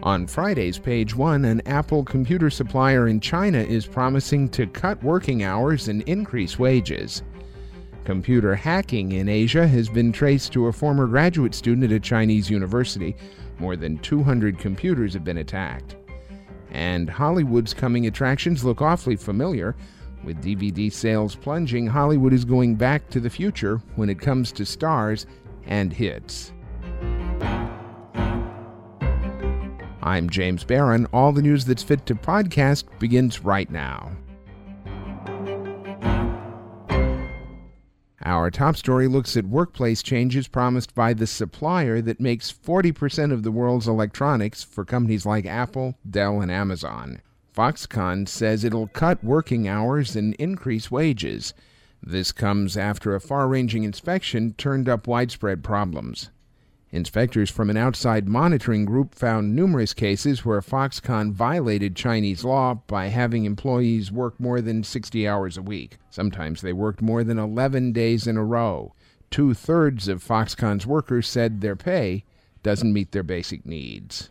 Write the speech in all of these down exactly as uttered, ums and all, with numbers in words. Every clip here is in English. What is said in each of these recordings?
On Friday's Page One, an Apple computer supplier in China is promising to cut working hours and increase wages. Computer hacking in Asia has been traced to a former graduate student at a Chinese university. More than two hundred computers have been attacked. And Hollywood's coming attractions look awfully familiar. With D V D sales plunging, Hollywood is going back to the future when it comes to stars and hits. I'm James Barron. All the news that's fit to podcast begins right now. Our top story looks at workplace changes promised by the supplier that makes forty percent of the world's electronics for companies like Apple, Dell, and Amazon. Foxconn says it'll cut working hours and increase wages. This comes after a far-ranging inspection turned up widespread problems. Inspectors from an outside monitoring group found numerous cases where Foxconn violated Chinese law by having employees work more than sixty hours a week. Sometimes they worked more than eleven days in a row. Two-thirds of Foxconn's workers said their pay doesn't meet their basic needs.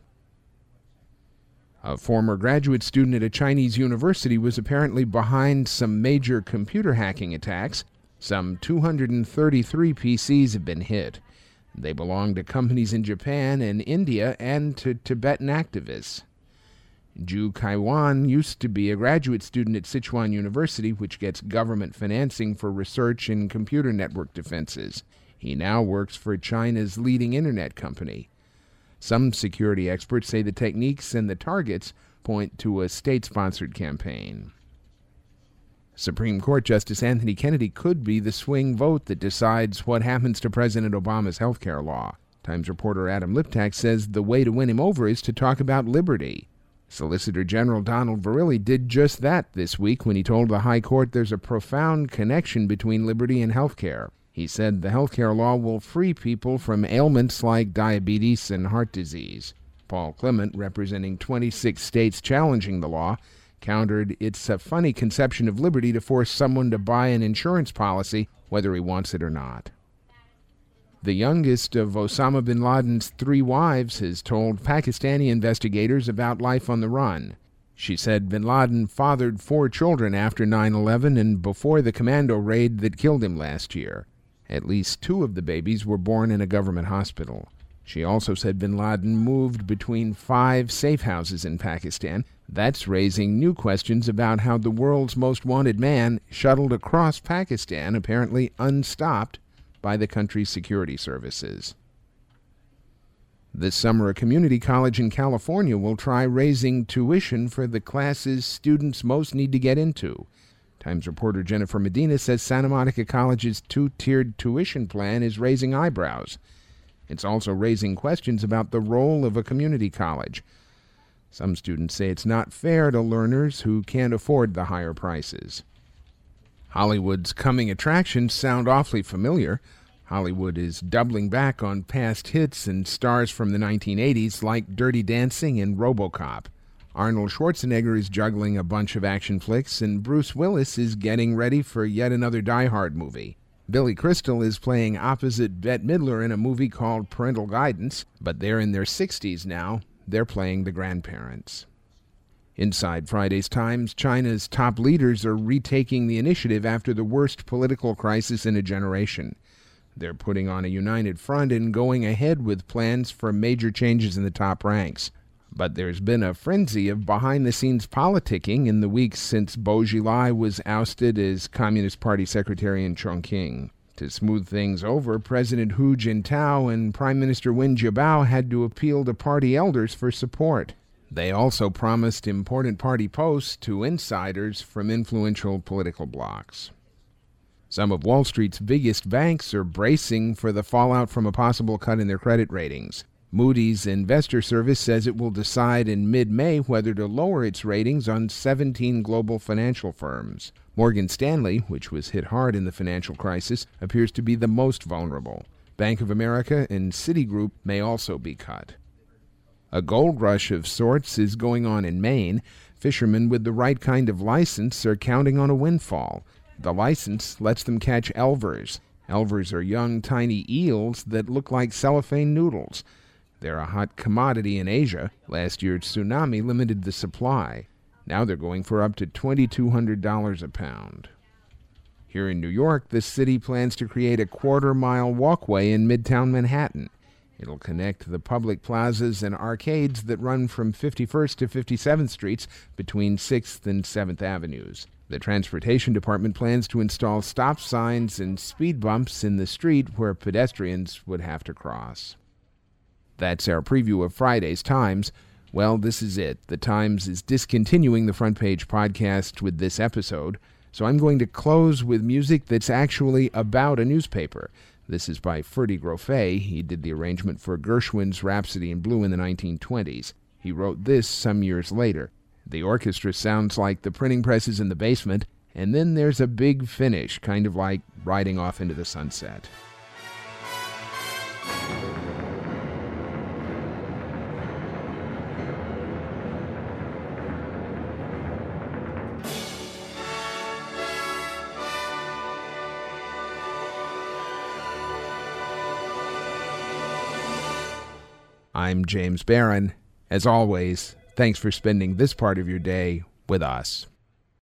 A former graduate student at a Chinese university was apparently behind some major computer hacking attacks. Some two hundred thirty-three P Cs have been hit. They belong to companies in Japan and India and to Tibetan activists. Zhu Kaiwan used to be a graduate student at Sichuan University, which gets government financing for research in computer network defenses. He now works for China's leading internet company. Some security experts say the techniques and the targets point to a state-sponsored campaign. Supreme Court Justice Anthony Kennedy could be the swing vote that decides what happens to President Obama's health care law. Times reporter Adam Liptak says the way to win him over is to talk about liberty. Solicitor General Donald Verrilli did just that this week when he told the High Court there's a profound connection between liberty and health care. He said the health care law will free people from ailments like diabetes and heart disease. Paul Clement, representing twenty-six states challenging the law, countered it's a funny conception of liberty to force someone to buy an insurance policy whether he wants it or not. The youngest of Osama bin Laden's three wives has told Pakistani investigators about life on the run. She said bin Laden fathered four children after nine eleven and before the commando raid that killed him last year. At least two of the babies were born in a government hospital. She also said bin Laden moved between five safe houses in Pakistan. That's raising new questions about how the world's most wanted man shuttled across Pakistan, apparently unstopped by the country's security services. This summer, a community college in California will try raising tuition for the classes students most need to get into. Times reporter Jennifer Medina says Santa Monica College's two-tiered tuition plan is raising eyebrows. It's also raising questions about the role of a community college. Some students say it's not fair to learners who can't afford the higher prices. Hollywood's coming attractions sound awfully familiar. Hollywood is doubling back on past hits and stars from the nineteen eighties like Dirty Dancing and RoboCop. Arnold Schwarzenegger is juggling a bunch of action flicks, and Bruce Willis is getting ready for yet another Die Hard movie. Billy Crystal is playing opposite Bette Midler in a movie called Parental Guidance, but they're in their sixties now. They're playing the grandparents. Inside Friday's Times, China's top leaders are retaking the initiative after the worst political crisis in a generation. They're putting on a united front and going ahead with plans for major changes in the top ranks. But there's been a frenzy of behind-the-scenes politicking in the weeks since Bo Xilai was ousted as Communist Party secretary in Chongqing. To smooth things over, President Hu Jintao and Prime Minister Wen Jiabao had to appeal to party elders for support. They also promised important party posts to insiders from influential political blocs. Some of Wall Street's biggest banks are bracing for the fallout from a possible cut in their credit ratings. Moody's Investor Service says it will decide in mid-May whether to lower its ratings on seventeen global financial firms. Morgan Stanley, which was hit hard in the financial crisis, appears to be the most vulnerable. Bank of America and Citigroup may also be cut. A gold rush of sorts is going on in Maine. Fishermen with the right kind of license are counting on a windfall. The license lets them catch elvers. Elvers are young, tiny eels that look like cellophane noodles. They're a hot commodity in Asia. Last year's tsunami limited the supply. Now they're going for up to two thousand two hundred dollars a pound. Here in New York, the city plans to create a quarter-mile walkway in Midtown Manhattan. It'll connect the public plazas and arcades that run from fifty-first to fifty-seventh Streets between sixth and seventh Avenues. The Transportation Department plans to install stop signs and speed bumps in the street where pedestrians would have to cross. That's our preview of Friday's Times. Well, this is it. The Times is discontinuing the Front Page podcast with this episode, so I'm going to close with music that's actually about a newspaper. This is by Ferdy Grofé. He did the arrangement for Gershwin's Rhapsody in Blue in the nineteen twenties. He wrote this some years later. The orchestra sounds like the printing presses in the basement, and then there's a big finish, kind of like riding off into the sunset. I'm James Barron. As always, thanks for spending this part of your day with us.